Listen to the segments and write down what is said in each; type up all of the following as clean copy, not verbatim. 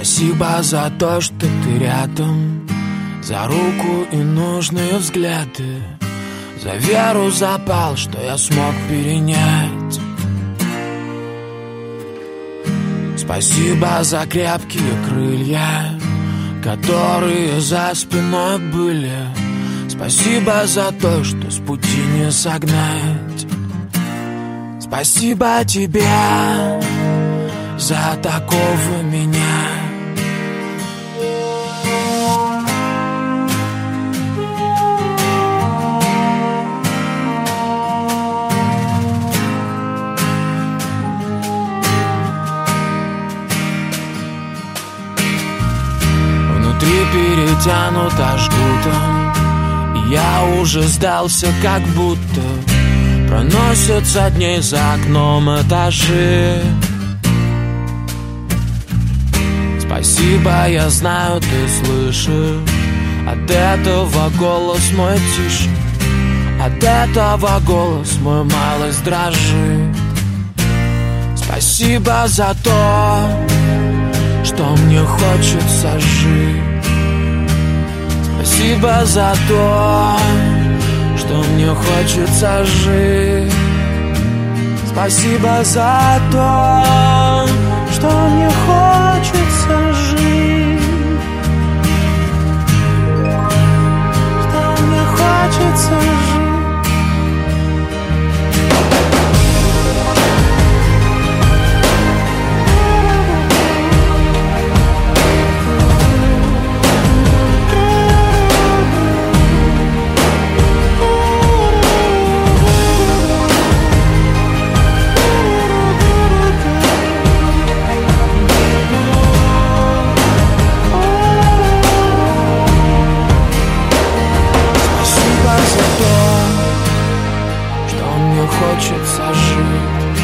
Спасибо за то, что ты рядом, за руку и нужные взгляды, за веру, запал, что я смог перенять. Спасибо за крепкие крылья, которые за спиной были. Спасибо за то, что с пути не согнать. Спасибо тебе за такого меня. Перетянуто жгутом, и я уже сдался, как будто проносятся дни за окном этажи. Спасибо, я знаю, ты слышишь. От этого голос мой тише, от этого голос мой малость дрожит. Спасибо за то, что мне хочется жить. Спасибо за то, что мне хочется жить. Спасибо за то, что мне хочется жить. Что мне хочется жить. Хочется жить.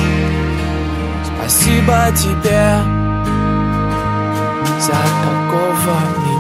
Спасибо тебе за такого меня.